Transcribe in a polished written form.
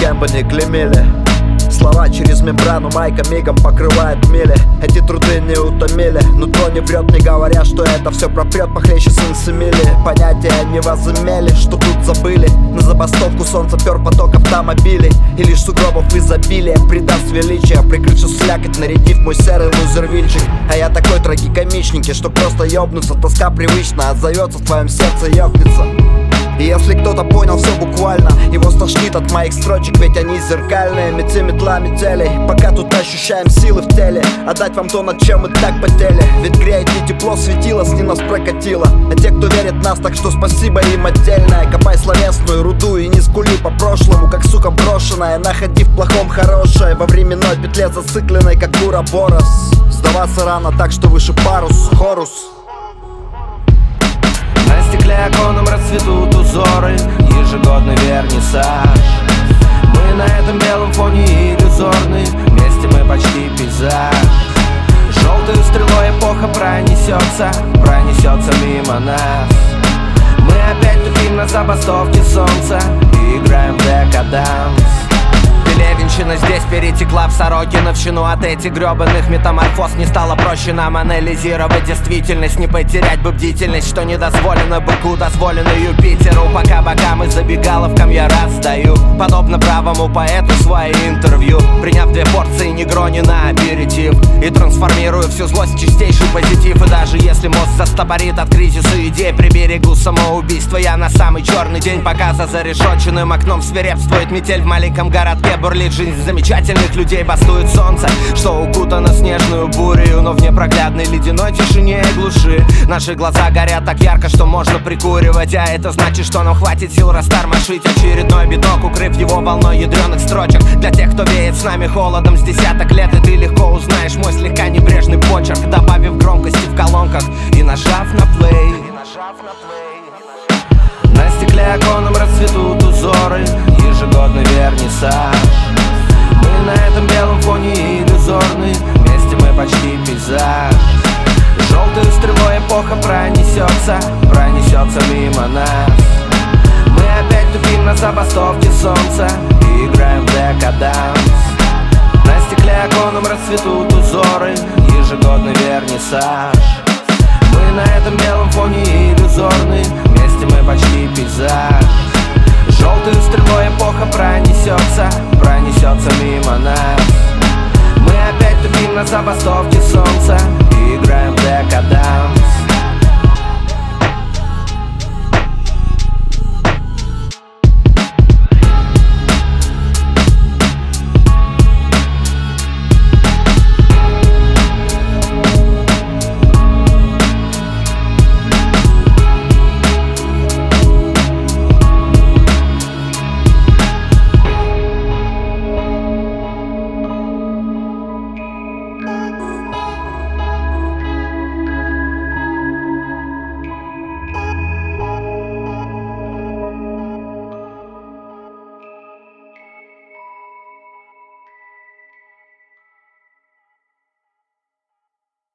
кем бы ни клеймили. Слова через мембрану майка мигом покрывает мили. Эти труды не утомили, нутро не врет, не говоря, что это все пропрет похлеще солнца мили. Понятия не возымели, что тут забыли. На забастовку солнце пер поток автомобилей, и лишь сугробов изобилие придаст величие, прикрывшись слякоть, нарядив мой серый лузервильчик. А я такой трагикомичненький, что просто ёбнуться. Тоска привычно отзовется в твоем сердце, ёбнется. И если кто-то понял все буквально, его стошнит от моих строчек, ведь они зеркальные. Мети метлами телей, пока тут ощущаем силы в теле. Отдать вам то, над чем мы так потели, ведь греет не тепло светило, с ним нас прокатило. А те, кто верит в нас, так что спасибо им отдельное. Копай словесную руду и не скули по прошлому, как сука брошенная, находи в плохом хорошее. Во временной петле зацикленной, как Бураборос. Сдаваться рано, так что выше парус, хорус. На стекле оконном расцветут узоры, ежегодный вернисаж. Мы на этом белом фоне иллюзорны, вместе мы почти пейзаж. Желтой стрелой эпоха пронесется мимо нас. Мы опять тупим на забастовке солнца и играем в декаданс. Пелевинщина здесь перетекла в Сорокиновщину. От этих гребаных метаморфоз не стало проще нам анализировать действительность. Не потерять бы бдительность, что не дозволено быку, дозволено Юпитеру. Пока бокам и забегаловкам я раздаю, подобно бравому поэту, свои интервью, приняв 2 порции негрони на аперитив, и трансформирую всю злость в чистейший позитив. И даже если мозг застопорит от кризиса идей, приберегу самоубийство я на самый черный день, пока за зарешоченным окном свирепствует метель в маленьком городке. Бурлит жизнь замечательных людей, бастует солнце, что укутано снежную бурею. Но в непроглядной ледяной тишине и глуши наши глаза горят так ярко, что можно прикуривать. А это значит, что нам хватит сил растормошить очередной биток, укрыв его волной ядреных строчек. Для тех, кто веет с нами холодом с десяток лет, и ты легко узнаешь мой слегка небрежный почерк, добавив громкости в колонках и нажав на плей. На стекле оконном расцветут узоры, ежегодный вернисаж. Мы на этом белом фоне иллюзорны, вместе мы почти пейзаж. Желтой стрелой эпоха пронесется мимо нас. Мы опять тупим на забастовке солнца и играем в декаданс. На стекле оконном расцветут узоры, ежегодный вернисаж. Мы на этом белом фоне иллюзорны, вместе мы почти пейзаж. Желтой стрелой эпоха пронесется мимо нас. Мы опять тупим на забастовке солнца и играем в декаданс.